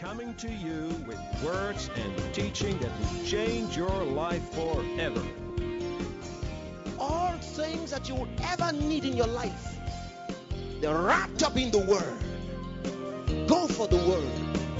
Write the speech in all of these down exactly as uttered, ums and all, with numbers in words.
coming to you with words and teaching that will change your life forever. All things that you would ever need in your life, they're wrapped up in the Word. Go for the Word.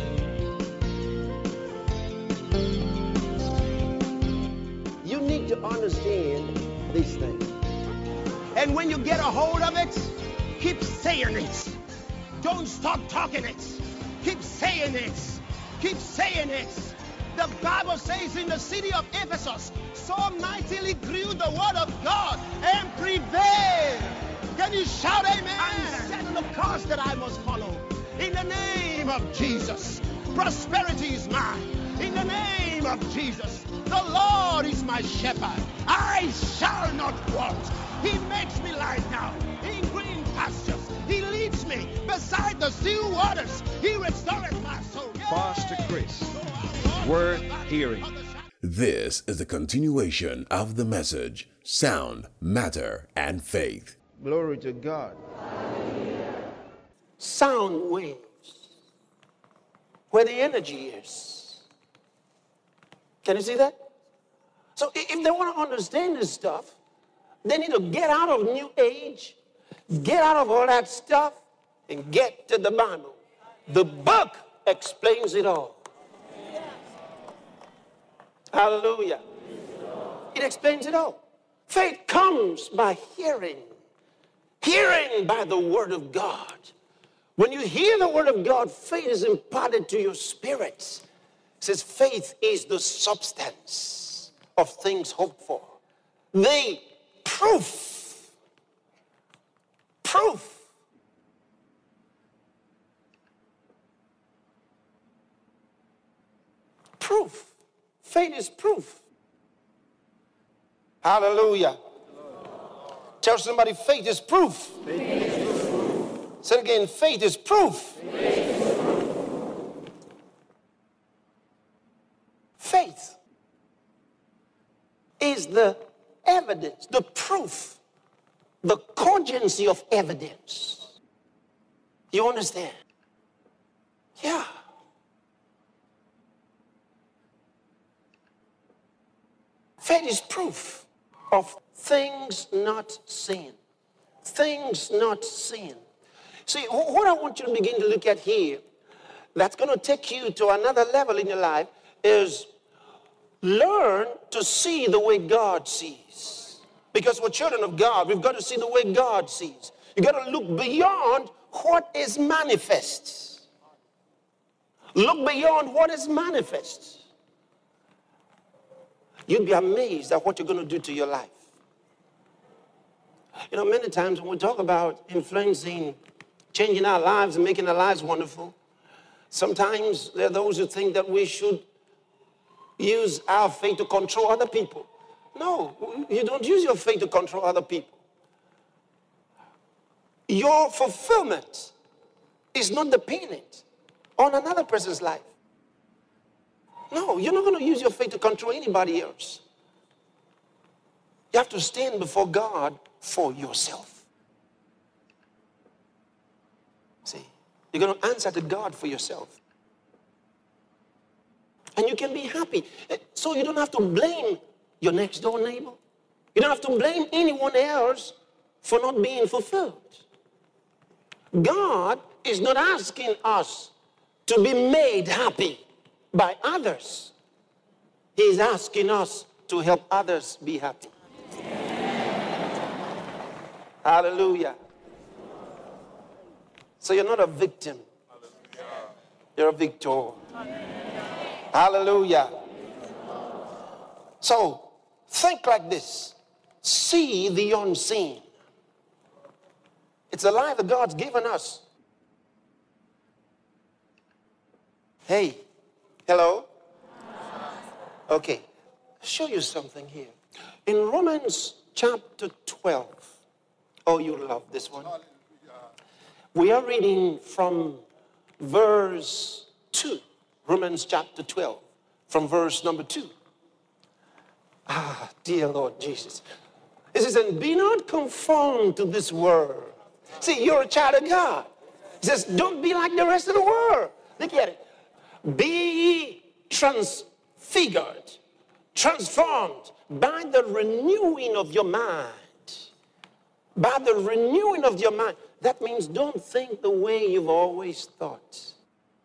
You need to understand these things. And when you get a hold of it, keep saying it. Don't stop talking it. Keep saying it. Keep saying it. The Bible says in the city of Ephesus, so mightily grew the word of God and prevailed. Can you shout amen? I'm setting the course that I must follow. In the name of Jesus, prosperity is mine. In the name of Jesus, the Lord is my shepherd. I shall not want. He makes me lie down in green pastures. He leads me beside the still waters. He restores my soul. Pastor Chris, worth hearing. This is the continuation of the message, Sound, Matter, and Faith. Glory to God. Sound waves, where the energy is. Can you see that? So if they want to understand this stuff, they need to get out of New Age, get out of all that stuff, and get to the Bible. The book explains it all. Hallelujah. It explains it all. Faith comes by hearing. Hearing by the Word of God. When you hear the Word of God, faith is imparted to your spirits. It says faith is the substance of things hoped for. The proof. Proof. Proof. Faith is proof. Hallelujah. Tell somebody, faith is proof. Faith is proof. Say it again, faith is proof. Faith is proof. Faith is the evidence, the proof, the cogency of evidence. You understand? Yeah. Faith is proof of things not seen. Things not seen. See, what I want you to begin to look at here, that's going to take you to another level in your life, is learn to see the way God sees. Because we're children of God, we've got to see the way God sees. You've got to look beyond what is manifest. Look beyond what is manifest. You'd be amazed at what you're going to do to your life. You know, many times when we talk about influencing, changing our lives and making our lives wonderful, sometimes there are those who think that we should use our faith to control other people. No, you don't use your faith to control other people. Your fulfillment is not dependent on another person's life. No, you're not going to use your faith to control anybody else. You have to stand before God for yourself. See, you're going to answer to God for yourself. And you can be happy. So you don't have to blame your next door neighbor. You don't have to blame anyone else for not being fulfilled. God is not asking us to be made happy by others. He's asking us to help others be happy. Hallelujah. So you're not a victim. You're a victor. Hallelujah. So think like this. See the unseen. It's a life that God's given us. Hey, hello? Okay, show you something here. In Romans chapter twelve, oh, you love this one. We are reading from verse two, Romans chapter twelve, from verse number two. Ah, dear Lord Jesus. It says, and be not conformed to this world. See, you're a child of God. It says, don't be like the rest of the world. Look at it. Be ye transfigured, transformed by the renewing of your mind. By the renewing of your mind. That means don't think the way you've always thought.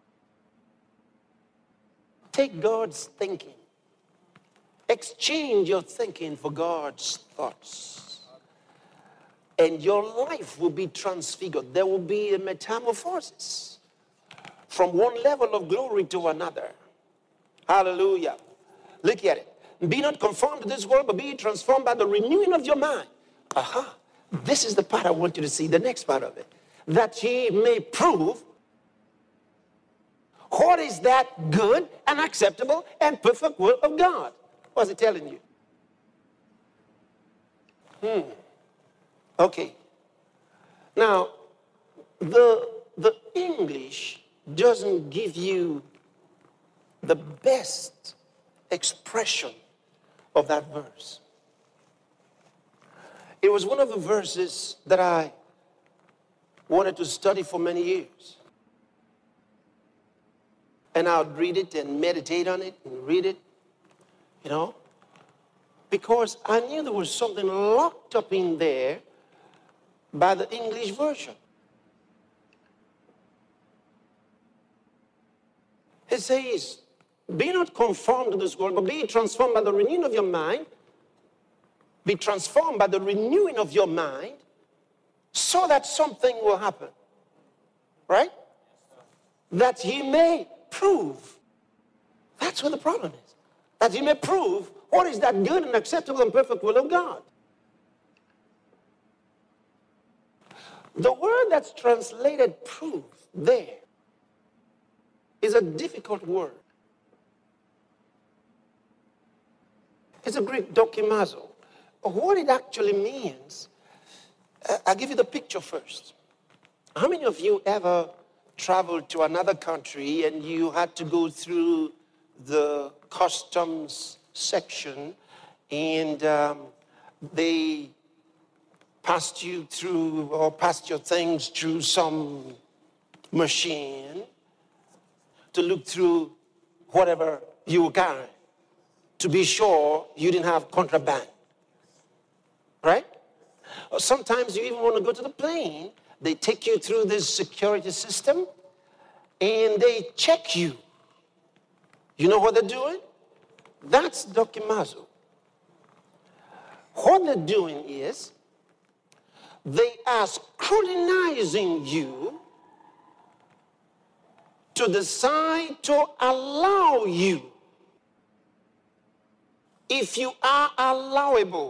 Take God's thinking. Exchange your thinking for God's thoughts. And your life will be transfigured. There will be a metamorphosis from one level of glory to another. Hallelujah. Look at it. Be not conformed to this world, but be transformed by the renewing of your mind. Aha. This is the part I want you to see, the next part of it. That ye may prove what is that good and acceptable and perfect will of God. What's it telling you? Hmm. Okay. Now, the, the English doesn't give you the best expression of that verse. It was one of the verses that I wanted to study for many years. And I would read it and meditate on it and read it, you know, because I knew there was something locked up in there by the English version. It says, be not conformed to this world, but be transformed by the renewing of your mind. Be transformed by the renewing of your mind so that something will happen. Right? That ye may prove. That's what the problem is. That ye may prove what is that good and acceptable and perfect will of God. The word that's translated prove there is a difficult word. It's a Greek dokimazo. What it actually means, uh, I'll give you the picture first. How many of you ever traveled to another country and you had to go through the customs section and um, they passed you through or passed your things through some machine to look through whatever you were carrying to be sure you didn't have contraband? Right? Or sometimes you even want to go to the plane. They take you through this security system and they check you. You know what they're doing? That's dokimazo. What they're doing is they are scrutinizing you to decide to allow you if you are allowable.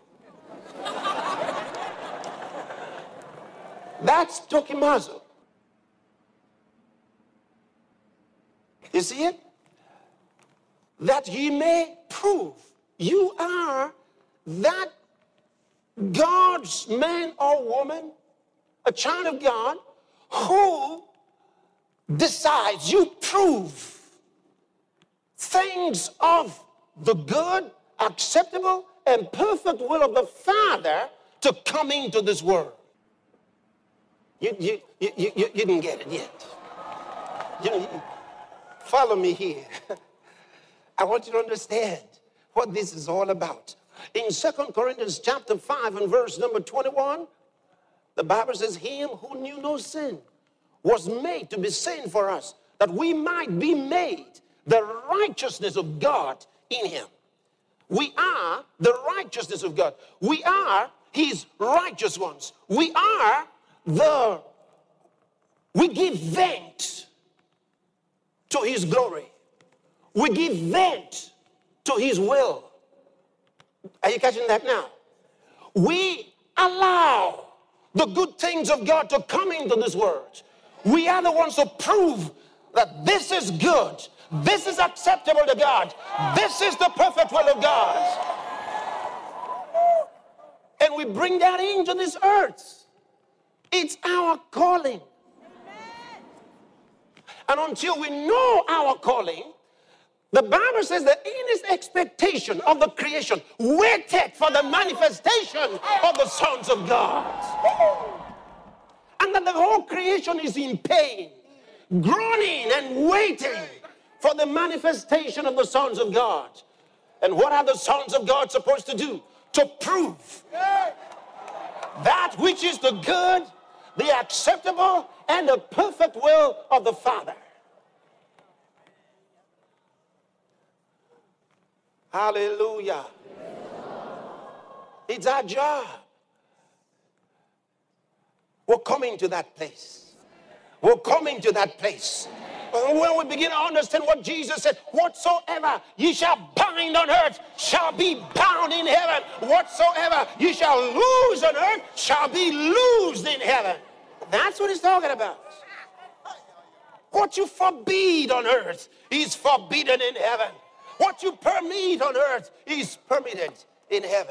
That's dokimazo. You see it? That ye may prove you are that God's man or woman, a child of God, who decides, you prove things of the good, acceptable, and perfect will of the Father to come into this world. You, you, you, you, you didn't get it yet. You, you, follow me here. I want you to understand what this is all about. In Second Corinthians chapter five and verse number twenty-one, the Bible says, him who knew no sin was made to be sin for us, that we might be made the righteousness of God in him. We are the righteousness of God. We are his righteous ones. We are the, we give vent to his glory. We give vent to his will. Are you catching that now? We allow the good things of God to come into this world. We are the ones to prove that this is good. This is acceptable to God. This is the perfect will of God. And we bring that into this earth. It's our calling. And until we know our calling, the Bible says that in his expectation of the creation, waited for the manifestation of the sons of God. And that the whole creation is in pain, groaning and waiting for the manifestation of the sons of God. And what are the sons of God supposed to do? To prove that which is the good, the acceptable, and the perfect will of the Father. Hallelujah. It's our job. We're coming to that place. We're coming to that place. When we begin to understand what Jesus said, whatsoever ye shall bind on earth shall be bound in heaven. Whatsoever ye shall loose on earth shall be loosed in heaven. That's what he's talking about. What you forbid on earth is forbidden in heaven. What you permit on earth is permitted in heaven.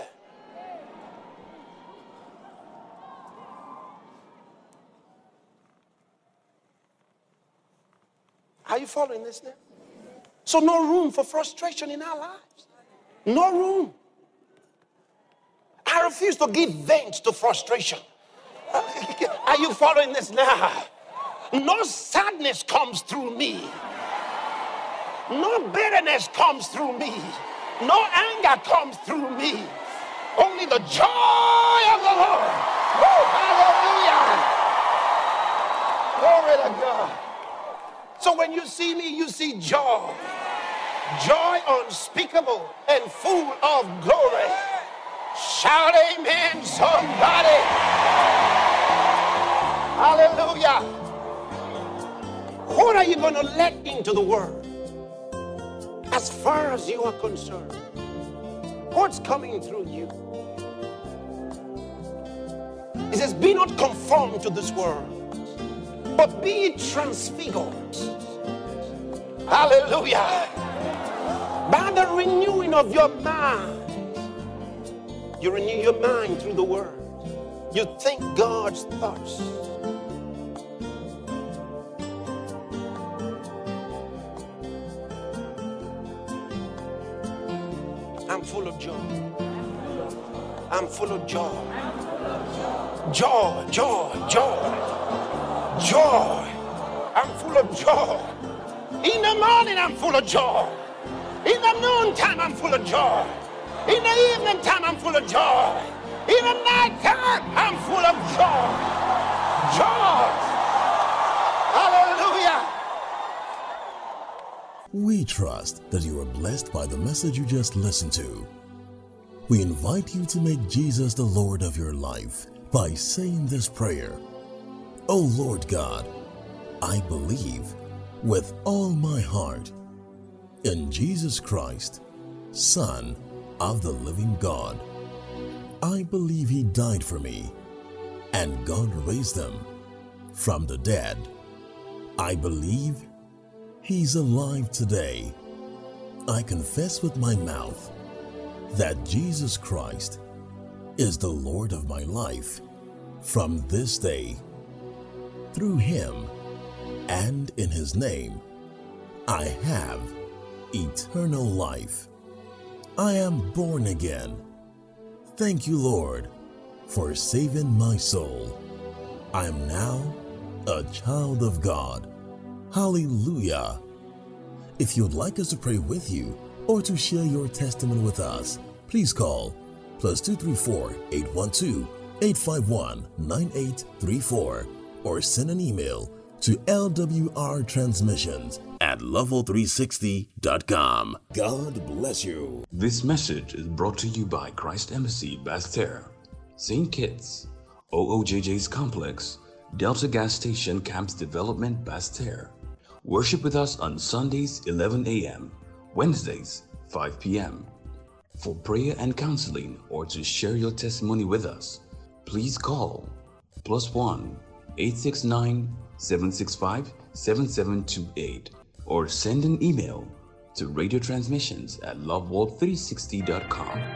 Are you following this now? So no room for frustration in our lives. No room. I refuse to give vent to frustration. Are you following this now? No sadness comes through me. No bitterness comes through me. No anger comes through me. Only the joy of the Lord. Oh, hallelujah. Glory to God. So when you see me, you see joy. Joy unspeakable and full of glory. Shout amen, somebody. Hallelujah. What are you going to let into the world? As far as you are concerned, what's coming through you? It says, be not conformed to this world, but be transfigured. Hallelujah. By the renewing of your mind. You renew your mind through the word. You think God's thoughts. I'm full of joy. I'm full of joy. Joy, joy, joy. Joy. I'm full of joy. In the morning, I'm full of joy. In the noontime, I'm full of joy. In the evening time, I'm full of joy. In the night time, I'm full of joy. Joy. Hallelujah. We trust that you are blessed by the message you just listened to. We invite you to make Jesus the Lord of your life by saying this prayer. Oh Lord God, I believe with all my heart in Jesus Christ, Son of the living God. I believe he died for me and God raised him from the dead. I believe he's alive today. I confess with my mouth that Jesus Christ is the Lord of my life from this day. Through him and in his name, I have eternal life. I am born again. Thank you, Lord, for saving my soul. I am now a child of God. Hallelujah. If you'd like us to pray with you or to share your testimony with us, please call plus two three four, eight one two, eight five one, nine eight three four or send an email to L W R transmissions at level three sixty dot com. God bless you. This message is brought to you by Christ Embassy, Basseterre, Saint Kitts, O O J J's Complex, Delta Gas Station Camps Development, Basseterre. Worship with us on Sundays, eleven a m, Wednesdays, five p m For prayer and counseling or to share your testimony with us, please call plus one, eight six nine, seven six five, seven seven two eight or send an email to radio transmissions at love world three sixty dot com.